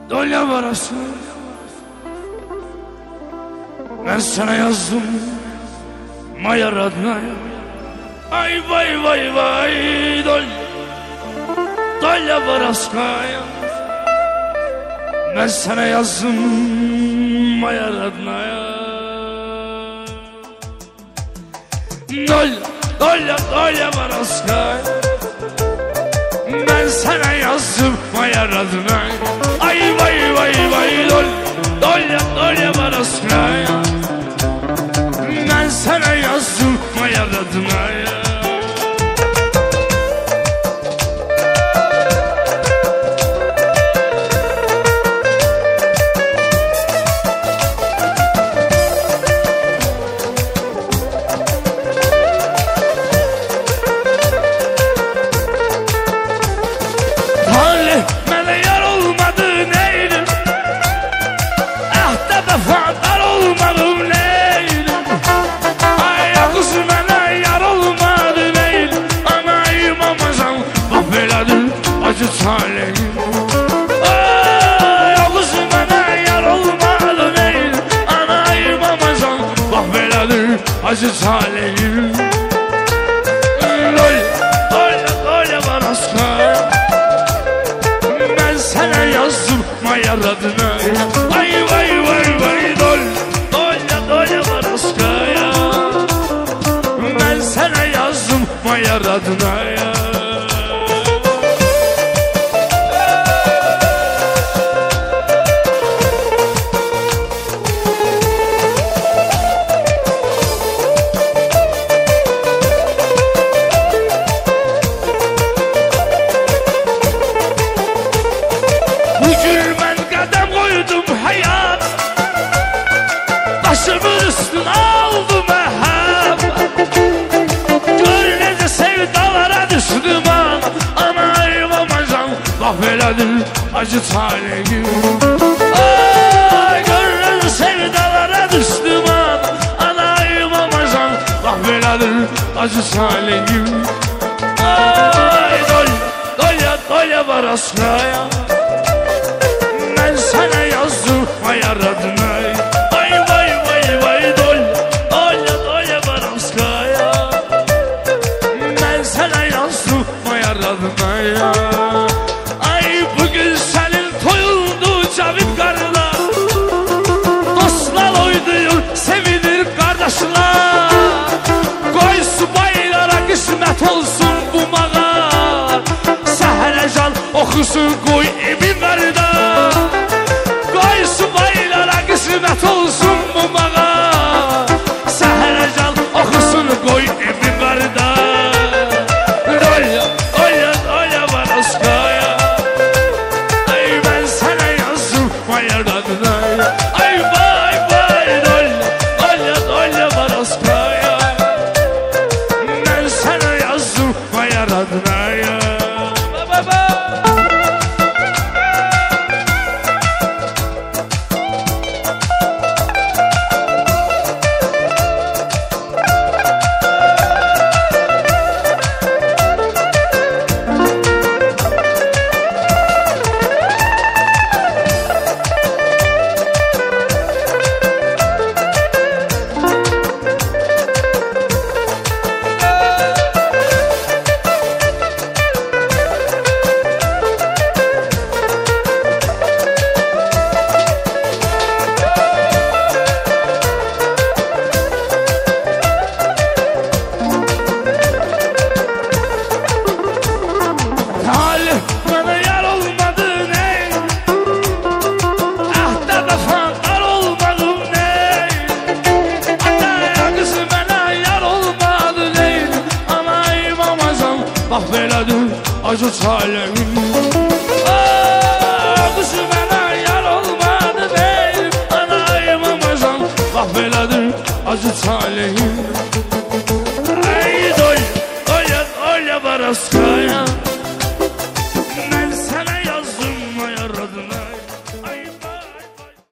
Doля varası, ben sana yazdım Maya Radnaya. Ay vay vay vay Doля Varaskaya, ben sana yazdım Maya Radnaya. Doля Varaskaya, ben sana yazdım Maya Radnaya. Ay vay vay vay Doля Varaskaya, ben sana yazdım Maya Radnaya. Acı talihim, yalnız bana yar olmadı değil. Anayım amazan, bak beladır acı talihim. Doля Varaskaya, ben sana yazdım Maya Radnaya. Ay vay vay vay Doля Varaskaya, ben sana yazdım Maya Radnaya. Başımın üstüne aldım mehabbet, gör nece sevdalara düştüm an. Anayım amazan, bak beladır acı talihim. Gör nece sevdalara düştüm an. Anayım amazan, bak beladır acı talihim. Doля Varaskaya, ben sana yazdım Maya Radnaya. Ay bugün senin toyundu Cavit karılar, dostlar oynuyor sevinir kardeşler. Koy subaylara kısmet olsun bu mağar, Səhərəcan okusun koy emin verdə. Koy subaylara kısmet olsun bu mağar, Səhərəcan okusun koy emin verdə. Doля Varaskaya, ay ben sana yazdım Maya Radnaya. Ay vay vay Doля Varaskaya, ben sana yazdım Maya Radnaya. Bak beladır acı talihim. Kız bana yar olmadı değil. Anayım amazan, bak beladır acı talihim. Ay Doля Varaskaya,